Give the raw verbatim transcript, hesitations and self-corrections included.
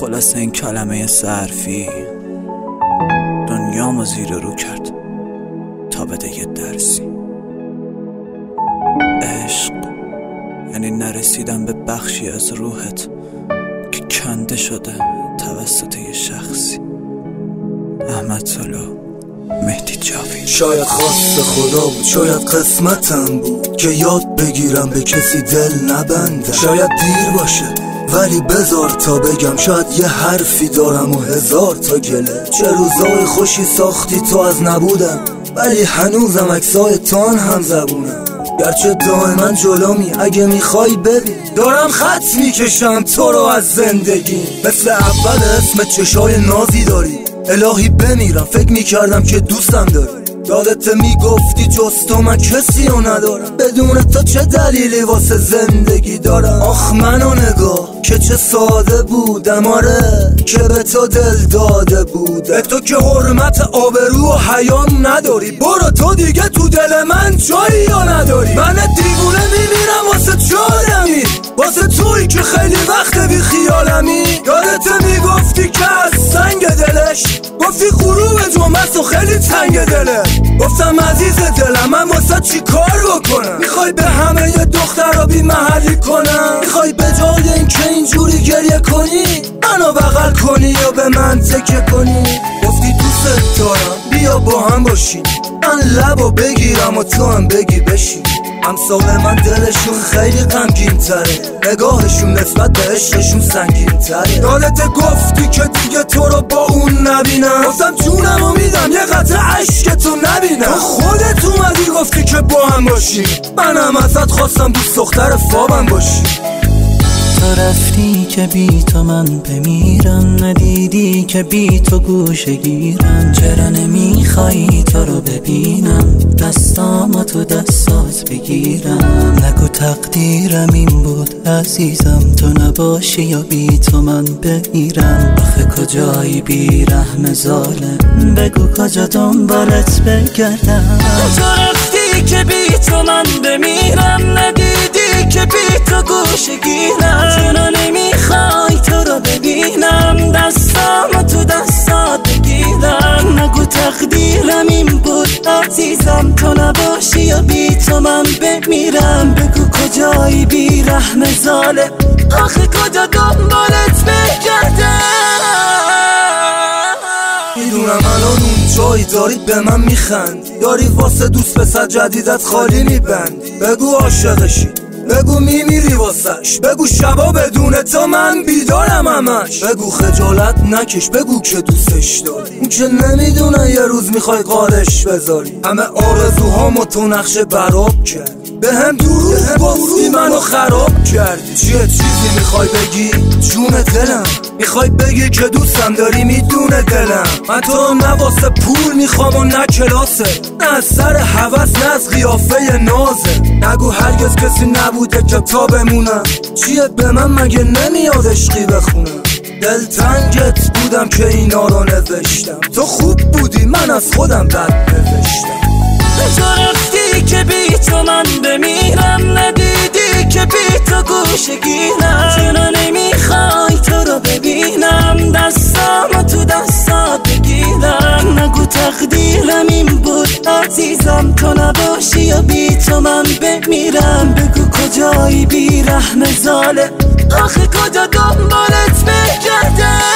خلاصه این کلمه صرفی دنیامو زیر رو کرد تا بده یه درسی. عشق یعنی نرسیدن به بخشی از روحت که کنده شده توسط یه شخصی. احمد صلاح، مهدی جاوید. شاید خواست خدا بود، شاید قسمتم بود که یاد بگیرم به کسی دل نبندم. شاید دیر باشه ولی بذار تا بگم، شاید یه حرفی دارم و هزار تا گله. چه روزای خوشی ساختی تو از نبودم، ولی هنوزم عکسای تان هم زبونم. گرچه دائما جلومی، اگه میخوای ببین دارم خط میکشم تو رو از زندگی. مثل اول اسم چشای نازی داری، الهی بمیرم فکر میکردم که دوستم داری. یادت میگفتی جز تو من کسی رو ندارم، بدون تو چه دلیلی واسه زندگی دارم. آخ منو نگاه که چه ساده بودم، آره که به تو دل داده بود. به تو که حرمت آبرو و حیام نداری، برو تو دیگه تو دل من جایی یا نداری. من دیوونه میمیرم واسه چادمی، واسه توی که خیلی وقت بی خیالمی. یادت میگفتی که از سنگ دلش گفتی غروب جمعه و خیلی تنگ دله. گفتم عزیز دلم من واسه چی کار بکنم؟ میخوای به همه ی دخترها بی محلی کنم؟ میخوای به جای این که اینجوری گریه کنی منو بغل کنی یا به من تکه کنی؟ گفتی دوست دارم بیا با هم باشی، من لبو بگیرم و تو هم بگی بشی. همسال من دلشون خیلی غمگین تره، نگاهشون نسبت به عشقشون سنگین تره. یادت گفتی که دیگه تو رو با اون نبینم، گفتم جونمو میدم یه قطره عشق تو نبینم. تو خودت اومدی گفتی که با هم باشی، منم ازت خواستم دوست دختر فابم باشی. تو رفتی که بی تو من بمیرم، ندیدی که بی تو گوشه گیرم. چرا نمیخوایی تو رو ببینم، دستامو تو دستات بگیرم. نگو تقدیرم این بود عزیزم، تو نباشی یا بی تو من بمیرم. آخه کجایی بی رحم ظالم، بگو کجا دنبالت بگردم. تو رفتی که بی تو من بمیرم، ندیدی که بی تو گوشه گیرم. چرا نمیخوای تو رو ببینم، دستامو تو دستات بگیرم. نگو تقدیرم این بود عزیزم، تو نباشی یا بی تو من بمیرم. بگو کجایی بی رحم ظالم، آخه کجا دنبالت بگردم. میدونم الان اون جایی داری به من میخندی، داری واسه دوست پسر جدیدت خالی میبندی. بگو عاشقشی، بگو میمیری واسش، بگو شبا بدون تو من بیدارم همش. بگو خجالت نکش، بگو که دوستش داری، اون که نمیدونه یه روز میخوای قارش بذاری. همه آرزوهامو تو نقشه براب کرد، به هم دروغ گفتی منو خراب کردی. چیه چیزی میخوای بگی جون دلم، میخوای بگی که دوستم داری میدونه دلم. من تو رو نه واسه پول میخوام و نه کلاسه، نه از سر هوس نه از قیافه نازه. نگو هرگز کسی نبوده که تا بمونم، چیه به من مگه نمیاد عشقی بخونم؟ دلتنگت بودم که اینا رو نوشتم، تو خوب بودی من از خودم بد نوشتم. تو رفتی که بی تو من بمیرم، ندیدی که بی تو گوشه گیرم. چرا نمیخوای تو رو ببینم، دستامو تو دستات بگیرم. نگو تقدیرم این بود عزیزم، تو نباشی یا بی تو من بمیرم. بگو کجایی بی رحم ظالم، آخه کجا دنبالت بگردم.